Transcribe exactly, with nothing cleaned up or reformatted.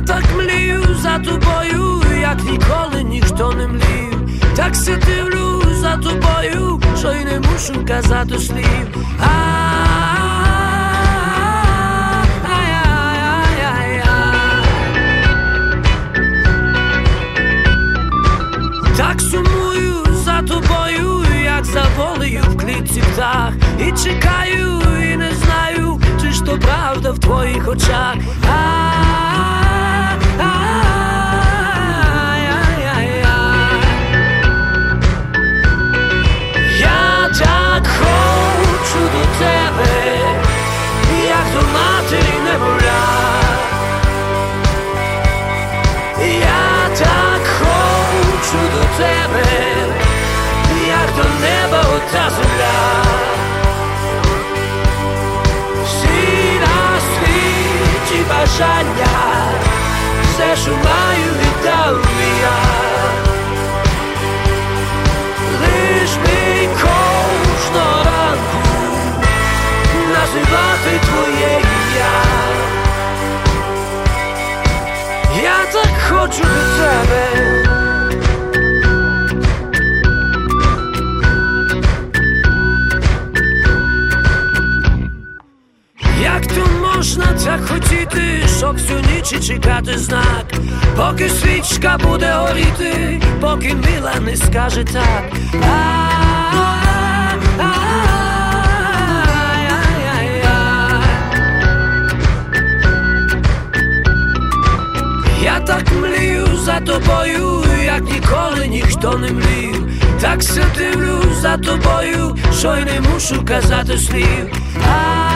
Я так млію за тобою, як ніколи ніхто не млів. Так се дивлю за тобою, що й не мушу казати слів. Так сумую за тобою, як за волею в клітці птах. І чекаю, і не знаю, чи ж то правда в твоїх очах. Я так хочу до тебе, як до матері немовля. Я так хочу до тебе, як до неба ота земля. Всі на світі бажання, все, що маю, віддав я. Лиш мій кожного ранку називати твоє ім'я. Я так хочу до тебе. Як то можна так хотіти, щоб всю ніч чекати знак, поки свічка буде горіти, поки мила не скаже так. Я так млію за тобою, як ніколи ніхто не млів. Так се дивлю за тобою, що й не мушу казати слів.